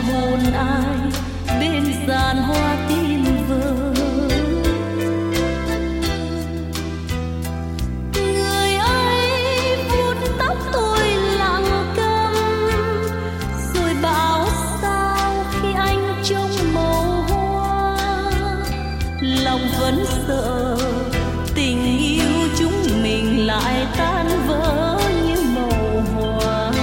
hồn ai bên giàn hoa tim vỡ. Người ấy vuốt tóc tôi lặng câm, rồi bảo sao khi anh trông màu hoa, lòng vẫn sợ tình yêu chúng mình lại tan vỡ như màu hoa.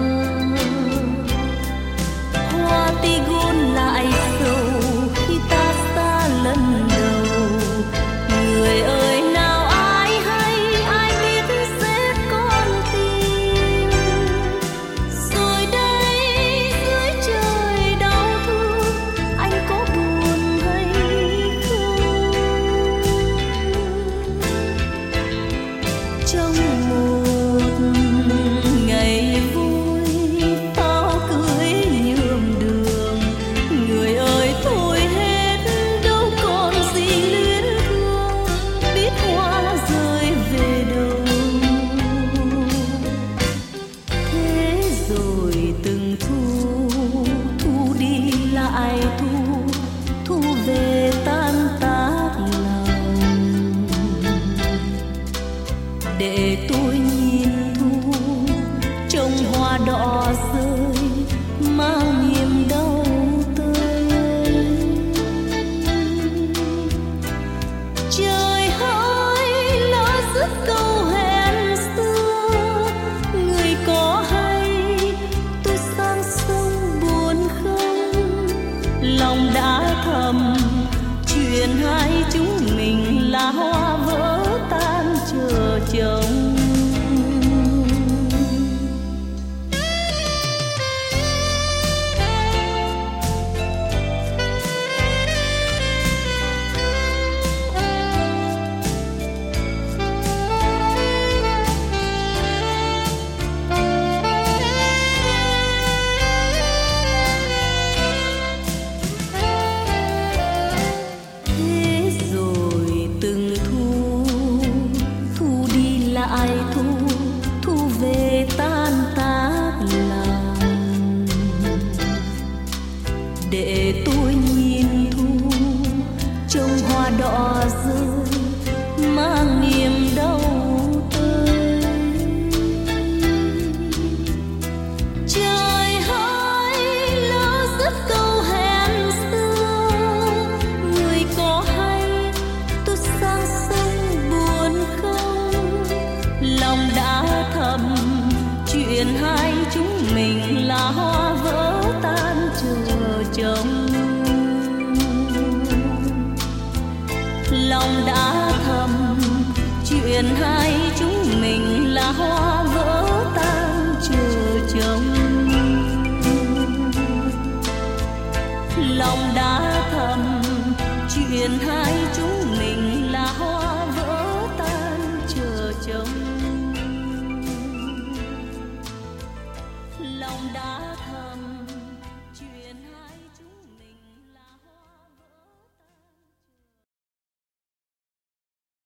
Hoa tigon lại sầu khi ta xa lần đầu. Người ơi nào ai hay, ai biết sẽ con tim. Rồi đây dưới trời đau thương, anh có buồn hay không? Trong một ngày vui táo cưới nhuộm đường, người ơi thôi hết đâu còn gì luyến thương, biết hoa rơi về đâu. Thế rồi từng thu, thu đi lại thu, thu về tan tác lòng. Để tôi nhìn thu trông hoa đỏ rơi mang niềm đau tới. Trời hỡi lỡ dứt câu hẹn xưa, người có hay tôi sang sông buồn không? Lòng đã thầm chuyện hai chúng mình là hoa vỡ tan chờ chồng. Thế rồi từng thu, thu đi lại thu, thu về tan tác lòng. Để tôi nhìn thu trông hoa đỏ rơi mang niềm đau tới. Trời hỡi lỡ dứt câu hẹn xưa, người có hay tôi sang sông buồn không? Lòng đã thầm chuyện hai chúng mình là hoa vỡ tan chờ chồng. Lòng đã thầm chuyện hai chúng mình là hoa vỡ tan chờ chồng. Lòng đã thầm chuyện hai